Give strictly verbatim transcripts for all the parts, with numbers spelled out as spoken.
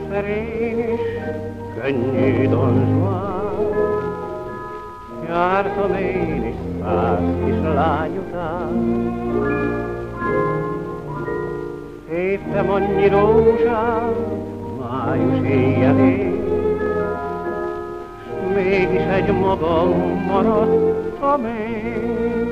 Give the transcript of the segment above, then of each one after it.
egyszer én is könnyű Don Juan, jártam én is száz kislány után. Széptem annyi rózsát május éjjelén, s mégis egy magam maradtam én.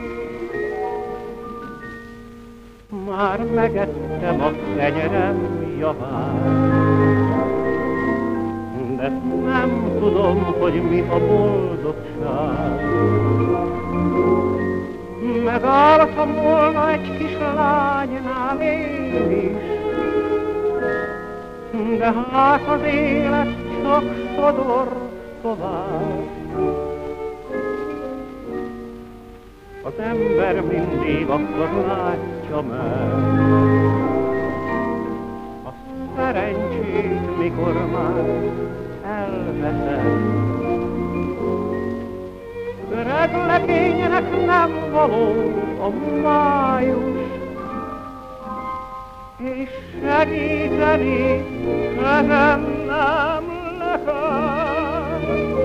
Már megettem a kenyerem javát, de nem tudom, hogy mi a boldogság. Megálltam volna egy kis lánynál én is, de hát az élet csak sodor tovább. Az ember mindig akkor látja meg a szerencsét, mikor már elveszed. Öreg legénynek nem való a május, és segíteni kezem nem neked.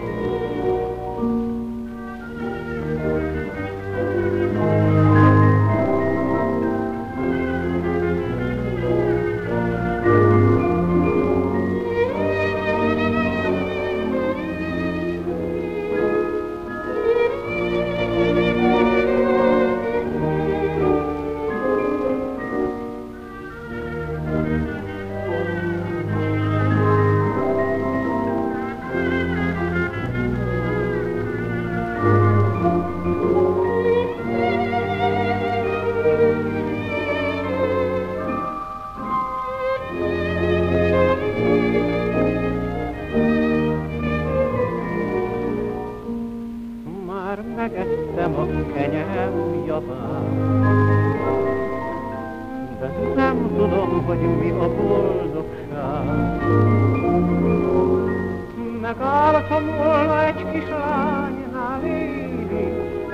Megettem a kenyerem javát, de nem tudom, hogy mi a boldogság. Megálltam volna egy kis lánynál én is,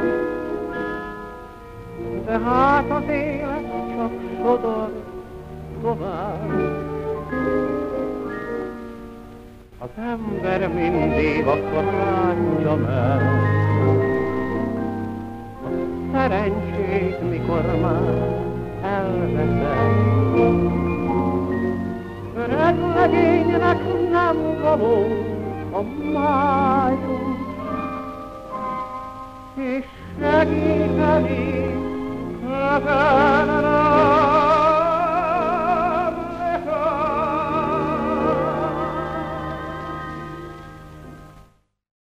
de hát az élet csak sodor tovább. Az ember mindig akkor látja meg szerencsét, mikor már elveszed. Öreg legénynek nem való a május,